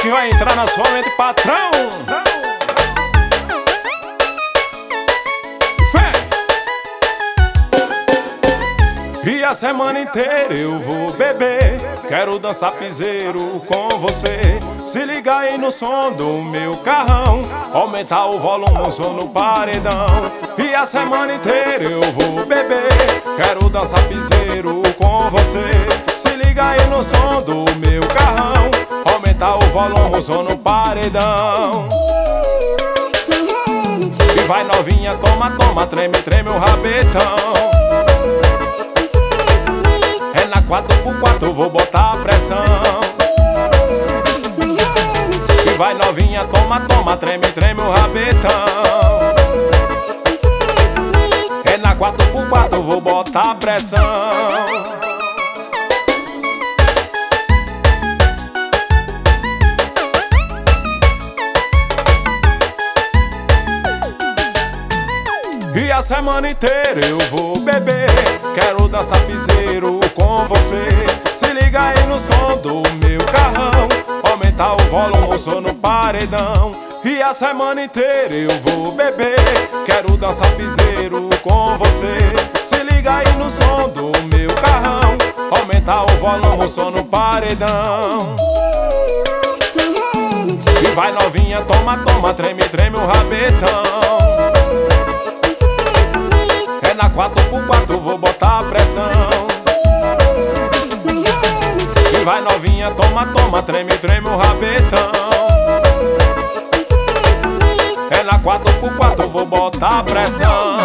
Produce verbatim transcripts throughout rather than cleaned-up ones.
swing vai entrar na sua mente, patrão. Fé. E a semana inteira eu vou beber, quero dançar piseiro com você. Se liga aí no som do meu carrão, aumentar o volume, o som no paredão. E a semana inteira eu vou beber, quero dançar piseiro com você. Se liga aí no som do meu carrão, aumentar o volume, o som no paredão. E vai novinha, toma, toma, treme, treme o rabetão. É na quatro por quatro, vou botar a pressão. E vai novinha, toma, toma, treme, treme o rabetão. É na quatro por quatro, vou botar a pressão. E a semana inteira eu vou beber, quero dançar piseiro com você. Se liga aí no som do meu carrão, aumentar o volume, o som no paredão. E a semana inteira eu vou beber, quero dançar piseiro com você. Se liga aí no som do meu carrão, aumentar o volume, o som no paredão. E vai novinha, toma, toma, treme, treme o rabetão. É na quatro por quatro, vou botar a pressão. E vai novinha, toma, toma, treme, treme o rabetão. É na quatro por quatro, vou botar a pressão.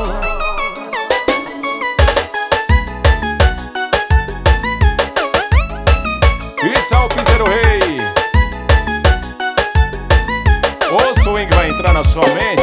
Isso é o Piseiro Rei. O swing vai entrar na sua mente.